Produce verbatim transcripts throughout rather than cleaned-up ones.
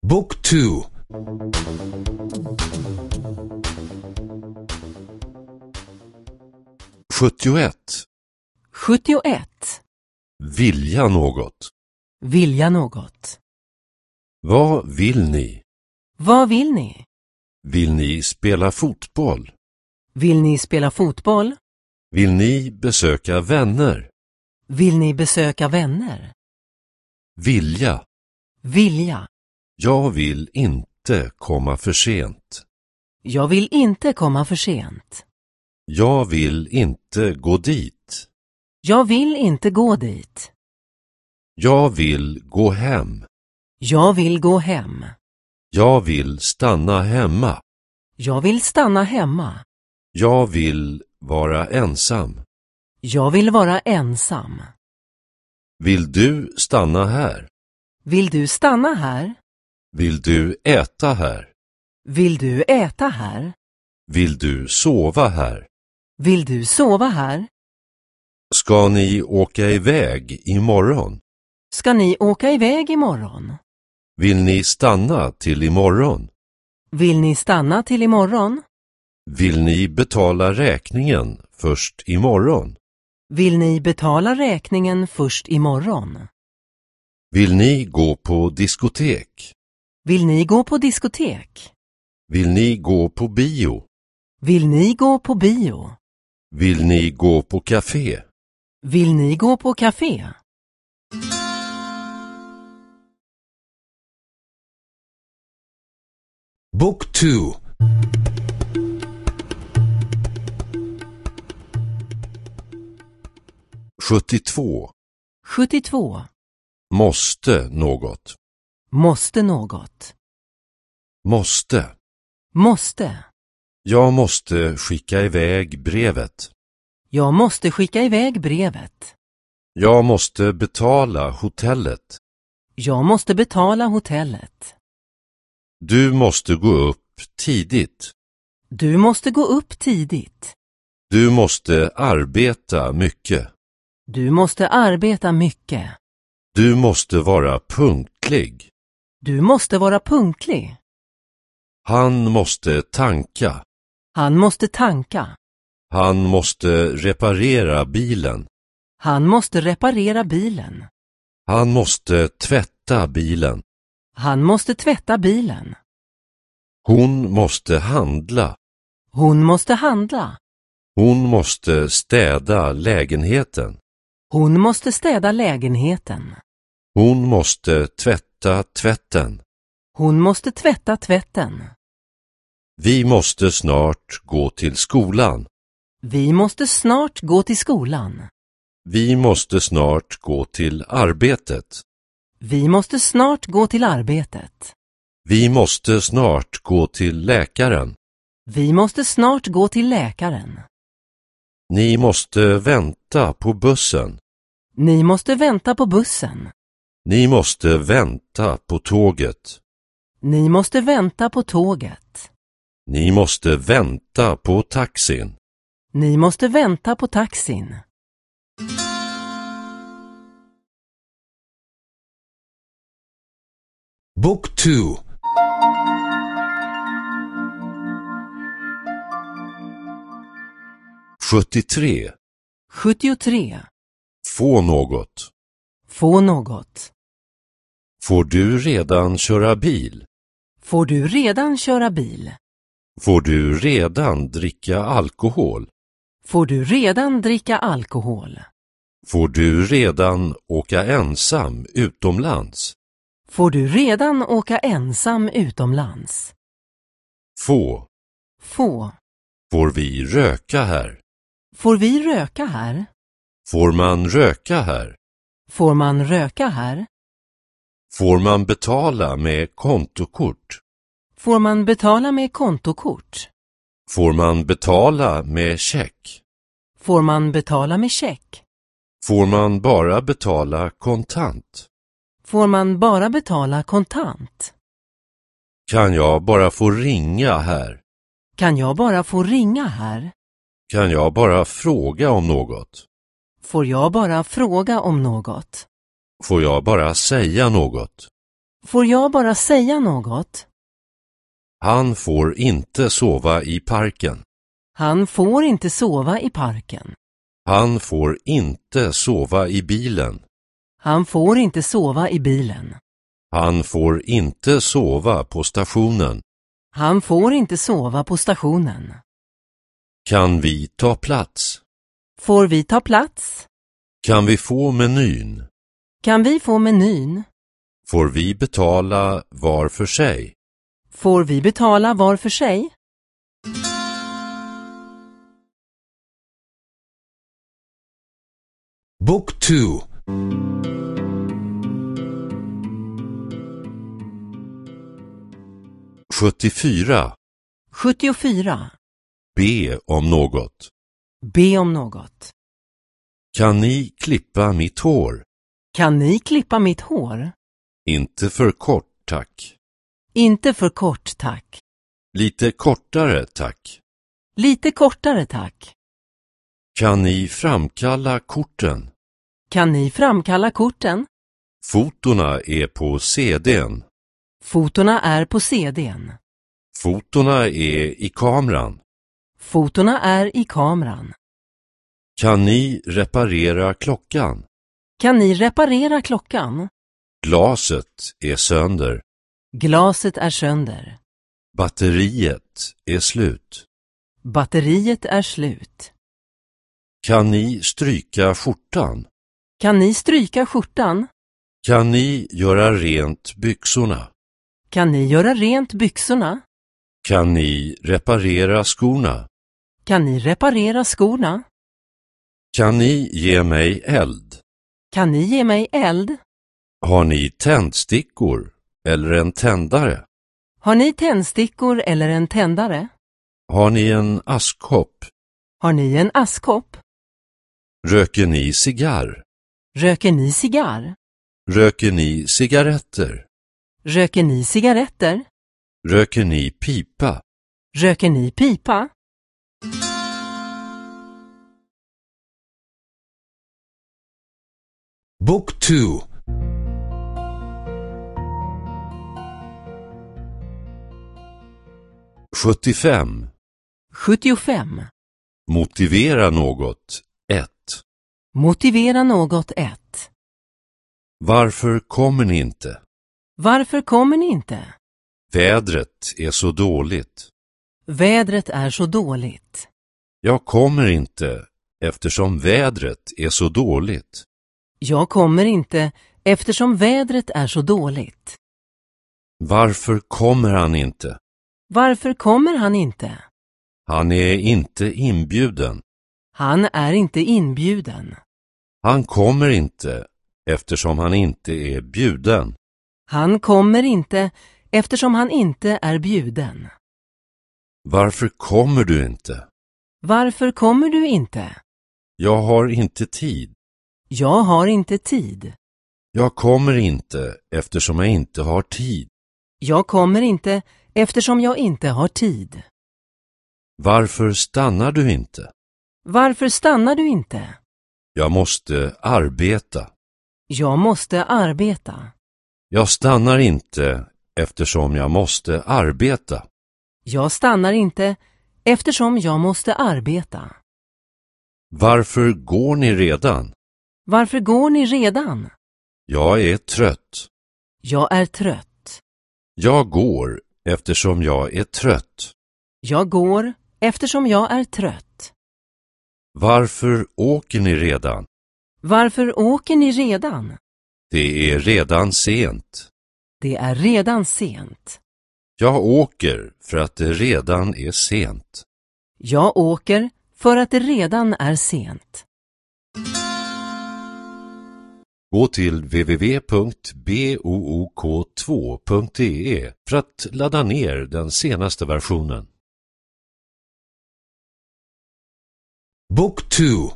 Book two. sjuttioett. sjuttioett. Vilja något. Vilja något. Vad vill ni? Vad vill ni? Vill ni spela fotboll? Vill ni spela fotboll? Vill ni besöka vänner? Vill ni besöka vänner? Vilja. Vilja. Jag vill inte komma för sent. Jag vill inte komma för sent. Jag vill inte gå dit. Jag vill inte gå dit. Jag vill gå hem. Jag vill gå hem. Jag vill stanna hemma. Jag vill stanna hemma. Jag vill vara ensam. Jag vill vara ensam. Vill du stanna här? Vill du stanna här? Vill du äta här? Vill du äta här? Vill du sova här? Vill du sova här? Ska ni åka iväg imorgon? Ska ni åka iväg imorgon? Vill ni stanna till imorgon? Vill ni stanna till imorgon? Vill ni betala räkningen först imorgon? Vill ni betala räkningen först imorgon? Vill ni gå på diskotek? Vill ni gå på diskotek? Vill ni gå på bio? Vill ni gå på bio? Vill ni gå på café? Vill ni gå på café? Book two. sjuttiotvå. sjuttiotvå. Måste något. Måste något. Måste. Måste. Jag måste skicka iväg brevet. Jag måste skicka iväg brevet. Jag måste betala hotellet. Jag måste betala hotellet. Du måste gå upp tidigt. Du måste gå upp tidigt. Du måste arbeta mycket. Du måste arbeta mycket. Du måste vara punktlig. Du måste vara punktlig. Han måste tanka. Han måste tanka. Han måste reparera bilen. Han måste reparera bilen. Han måste tvätta bilen. Han måste tvätta bilen. Hon måste handla. Hon måste handla. Hon måste städa lägenheten. Hon måste städa lägenheten. Hon måste tvätta tvätten. Hon måste tvätta tvätten. Vi måste snart gå till skolan. Vi måste snart gå till skolan. Vi måste snart gå till arbetet. Vi måste snart gå till arbetet. Vi måste snart gå till läkaren. Vi måste snart gå till läkaren. Ni måste vänta på bussen. Ni måste vänta på bussen. Ni måste vänta på tåget. Ni måste vänta på tåget. Ni måste vänta på taxin. Ni måste vänta på taxin. Book two. sjuttiotre. sjuttiotre. Få något. Få något. Får du redan köra bil? Får du redan köra bil? Får du redan dricka alkohol? Får du redan dricka alkohol? Får du redan åka ensam utomlands? Får du redan åka ensam utomlands? Få. Få. Får vi röka här? Får vi röka här? Får man röka här? Får man röka här? Får man betala med kontokort? Får man betala med kontokort? Får man betala med check? Får man betala med check? Får man bara betala kontant? Får man bara betala kontant? Kan jag bara få ringa här? Kan jag bara få ringa här? Kan jag bara fråga om något? Får jag bara fråga om något? Får jag bara säga något? Får jag bara säga något? Han får inte sova i parken. Han får inte sova i parken. Han får inte sova i bilen. Han får inte sova i bilen. Han får inte sova på stationen. Han får inte sova på stationen. Kan vi ta plats? Får vi ta plats? Kan vi få menyn? Kan vi få menyn? Får vi betala var för sig? Får vi betala var för sig? Book two. sjuttiofyra. sjuttiofyra. Be om något. Be om något. Kan ni klippa mitt hår? Kan ni klippa mitt hår? Inte för kort, tack. Inte för kort, tack. Lite kortare, tack. Lite kortare, tack. Kan ni framkalla korten? Kan ni framkalla korten? Fotona är på C D:n. Fotona är på C D:n. Fotona är i kameran. Fotona är i kameran. Kan ni reparera klockan? Kan ni reparera klockan? Glaset är sönder. Glaset är sönder. Batteriet är slut. Batteriet är slut. Kan ni stryka skjortan? Kan ni stryka skjortan? Kan ni göra rent byxorna? Kan ni göra rent byxorna? Kan ni reparera skorna? Kan ni reparera skorna? Kan ni ge mig eld? Kan ni ge mig eld? Har ni tändstickor eller en tändare? Har ni tändstickor eller en tändare? Har ni en askkopp? Har ni en askkopp? Röker ni cigarr? Röker ni cigarr? Röker ni cigaretter? Röker ni cigaretter? Röker ni pipa? Röker ni pipa? Book two. sjuttiofem. sjuttiofem. Motivera något. ett. Motivera något ett. Varför kommer ni inte? Varför kommer ni inte? Vädret är så dåligt. Vädret är så dåligt. Jag kommer inte eftersom vädret är så dåligt. Jag kommer inte eftersom vädret är så dåligt. Varför kommer han inte? Varför kommer han inte? Han är inte inbjuden. Han är inte inbjuden. Han kommer inte eftersom han inte är bjuden. Han kommer inte eftersom han inte är bjuden. Varför kommer du inte? Varför kommer du inte? Jag har inte tid. Jag har inte tid. Jag kommer inte eftersom jag inte har tid. Jag kommer inte eftersom jag inte har tid. Varför stannar du inte? Varför stannar du inte? Jag måste arbeta. Jag måste arbeta. Jag stannar inte eftersom jag måste arbeta. Jag stannar inte eftersom jag måste arbeta. Varför går ni redan? Varför går ni redan? Jag är trött. Jag är trött. Jag går eftersom jag är trött. Jag går eftersom jag är trött. Varför åker ni redan? Varför åker ni redan? Det är redan sent. Det är redan sent. Jag åker för att det redan är sent. Jag åker för att det redan är sent. Gå till w w w punkt book två punkt d e för att ladda ner den senaste versionen. Book two.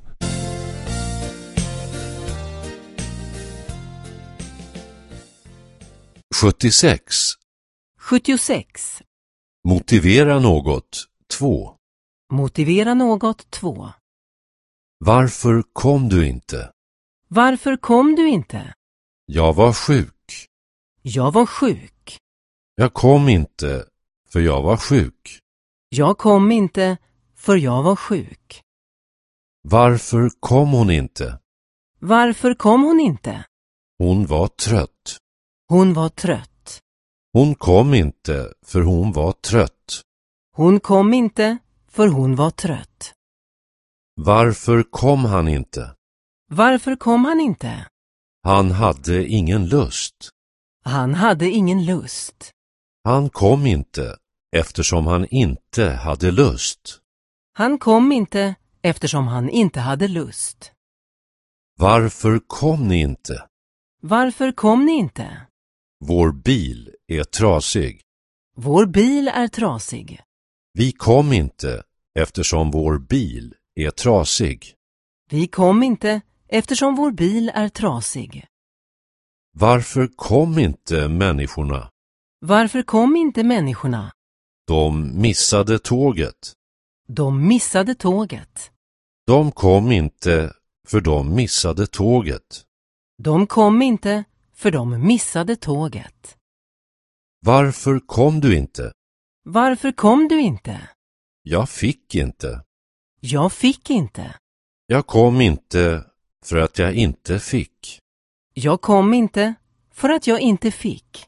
sjuttiosex. sjuttiosex. Motivera något. två. Motivera något två. Varför kom du inte? Varför kom du inte? Jag var sjuk. Jag var sjuk. Jag kom inte för jag var sjuk. Jag kom inte för jag var sjuk. Varför kom hon inte? Varför kom hon inte? Hon var trött. Hon var trött. Hon kom inte för hon var trött. Hon kom inte för hon var trött. Varför kom han inte? Varför kom han inte? Han hade ingen lust. Han hade ingen lust. Han kom inte eftersom han inte hade lust. Han kom inte eftersom han inte hade lust. Varför kom ni inte? Varför kom ni inte? Vår bil är trasig. Vår bil är trasig. Vi kom inte eftersom vår bil är trasig. Vi kom inte eftersom vår bil är trasig. Varför kom inte människorna? Varför kom inte människorna? De missade tåget. De missade tåget. De kom inte för de missade tåget. De kom inte för de missade tåget. Varför kom du inte? Varför kom du inte? Jag fick inte. Jag fick inte. Jag kom inte för att jag inte fick. Jag kom inte för att jag inte fick.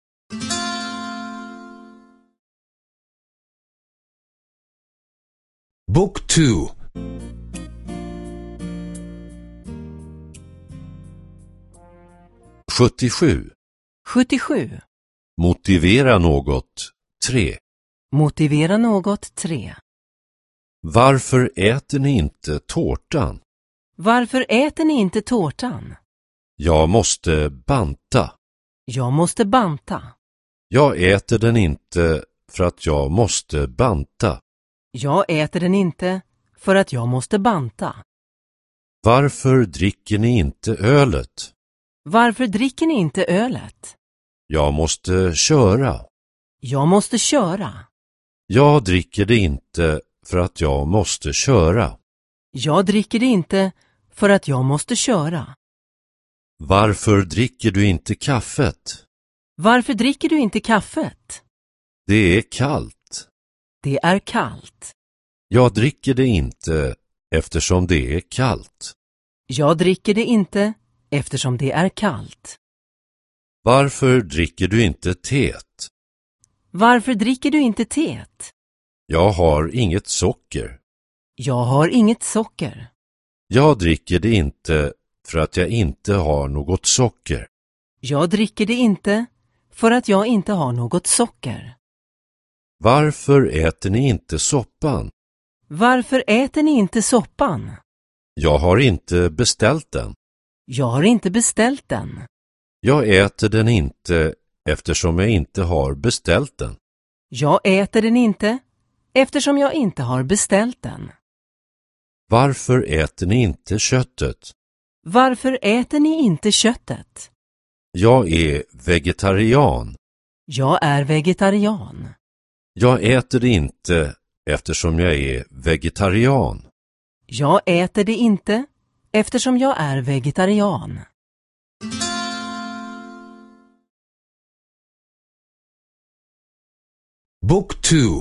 Book two. sjuttiosju. sjuttiosju. Motivera något. tre. Motivera något. tre. Varför äter ni inte tårtan? Varför äter ni inte tårtan? Jag måste banta. Jag måste banta. Jag äter den inte för att jag måste banta. Jag äter den inte för att jag måste banta. Varför dricker ni inte ölet? Varför dricker ni inte ölet? Jag måste köra. Jag måste köra. Jag dricker det inte för att jag måste köra. Jag dricker det inte för att jag måste köra. Varför dricker du inte kaffet? Varför dricker du inte kaffet? Det är kallt. Det är kallt. Jag dricker det inte eftersom det är kallt. Jag dricker det inte eftersom det är kallt. Varför dricker du inte teet? Varför dricker du inte teet? Jag har inget socker. Jag har inget socker. Jag dricker det inte för att jag inte har något socker. Jag dricker det inte för att jag inte har något socker. Varför äter ni inte soppan? Varför äter ni inte soppan? Jag har inte beställt den. Jag har inte beställt den. Jag äter den inte eftersom jag inte har beställt den. Jag äter den inte eftersom jag inte har beställt den. Varför äter ni inte köttet? Varför äter ni inte köttet? Jag är vegetarian. Jag är vegetarian. Jag äter det inte eftersom jag är vegetarian. Jag äter det inte eftersom jag är vegetarian. Book two.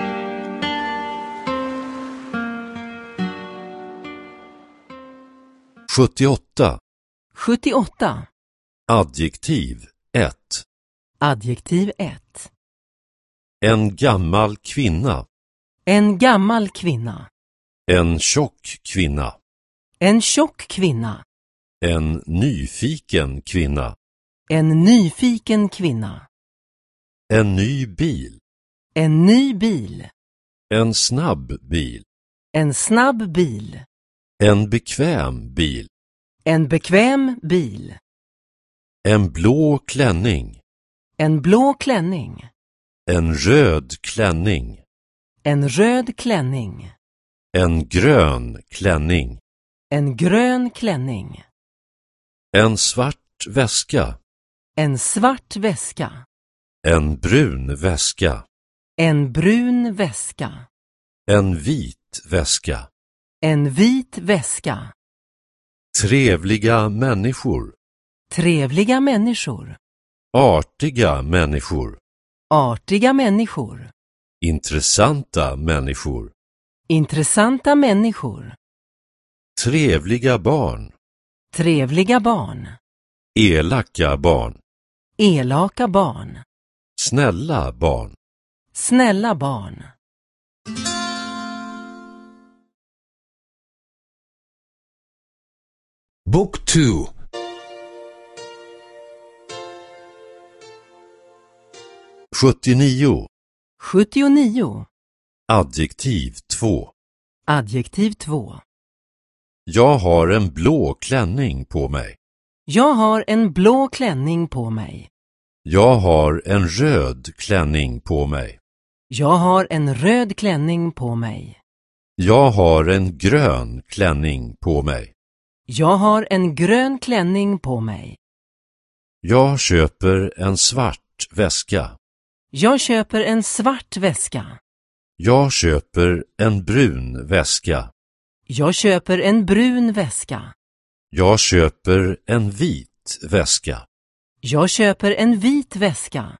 sjuttioåtta. sjuttioåtta. Adjektiv ett. Adjektiv ett. En gammal kvinna. En gammal kvinna. En tjock kvinna. En tjock kvinna. En nyfiken kvinna. En nyfiken kvinna. En ny bil. En ny bil. En snabb bil. En snabb bil. En bekväm bil. En bekväm bil. En blå klänning. En blå klänning. En röd klänning. En röd klänning. En grön klänning. En grön klänning. En svart väska. En svart väska. En brun väska. En brun väska. En vit väska. En vit väska. Trevliga människor. Trevliga människor. Artiga människor. Artiga människor. Intressanta människor. Intressanta människor. Trevliga barn. Trevliga barn. Elaka barn. Elaka barn. Snälla barn. Snälla barn. Book two. sjuttionio. sjuttionio. Adjektiv två. Adjektiv två. Jag har en blå klänning på mig. Jag har en blå klänning på mig. Jag har en röd klänning på mig. Jag har en röd klänning på mig. Jag har en grön klänning på mig. Jag har en grön klänning på mig. Jag köper en svart väska. Jag köper en svart väska. Jag köper en brun väska. Jag köper en brun väska. Jag köper en vit väska. Jag köper en vit väska.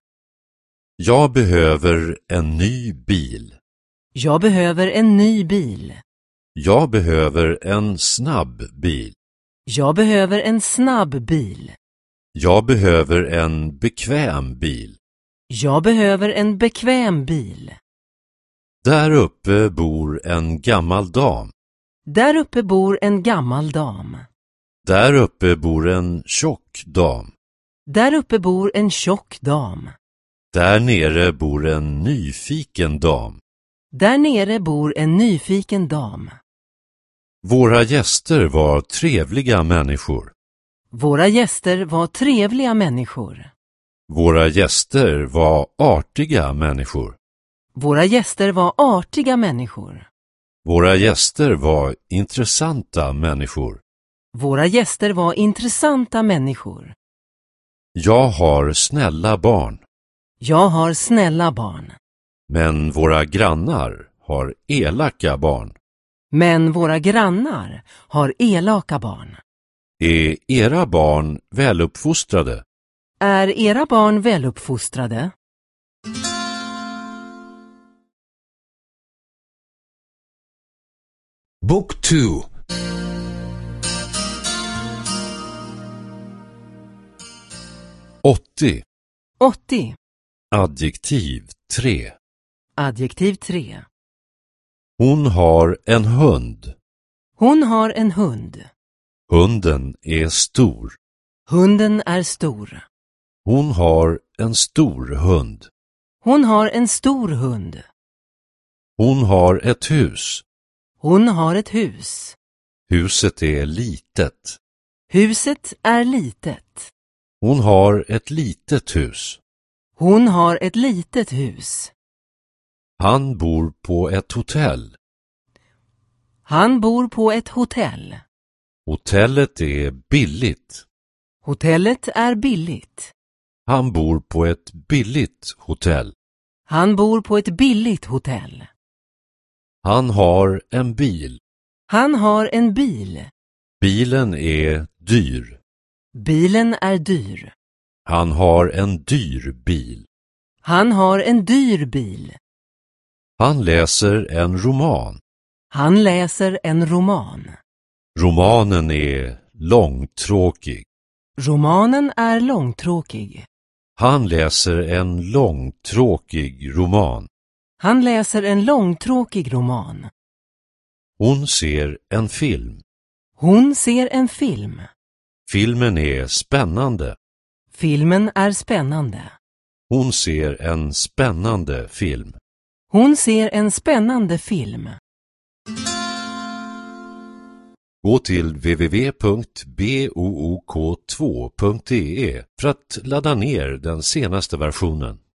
Jag behöver en ny bil. Jag behöver en ny bil. Jag behöver en snabb bil. Jag behöver en snabb bil. Jag behöver en bekväm bil. Jag behöver en bekväm bil. Där uppe bor en gammal dam. Där uppe bor en gammal dam. Där uppe bor en tjock dam. Där uppe bor en tjock dam. Där nere bor en nyfiken dam. Där nere bor en nyfiken dam. Våra gäster var trevliga människor. Våra gäster var trevliga människor. Våra gäster var artiga människor. Våra gäster var artiga människor. Våra gäster var intressanta människor. Våra gäster var intressanta människor. Jag har snälla barn. Jag har snälla barn. Men våra grannar har elaka barn. Men våra grannar har elaka barn. Är era barn väluppfostrade? Är era barn väluppfostrade? Book two. åttio. åttio. Adjektiv tre. Adjektiv tre. Hon har en hund. Hon har en hund. Hunden är stor. Hunden är stor. Hon har en stor hund. Hon har en stor hund. Hon har ett hus. Hon har ett hus. Huset är litet. Huset är litet. Hon har ett litet hus. Hon har ett litet hus. Han bor på ett hotell. Han bor på ett hotell. Hotellet är billigt. Hotellet är billigt. Han bor på ett billigt hotell. Han bor på ett billigt hotell. Han har en bil. Han har en bil. Bilen är dyr. Bilen är dyr. Han har en dyr bil. Han har en dyr bil. Han läser en roman. Han läser en roman. Romanen är långtråkig. Romanen är långtråkig. Han läser en långtråkig roman. Han läser en långtråkig roman. Hon ser en film. Hon ser en film. Filmen är spännande. Filmen är spännande. Hon ser en spännande film. Hon ser en spännande film. Gå till w w w punkt book två punkt de för att ladda ner den senaste versionen.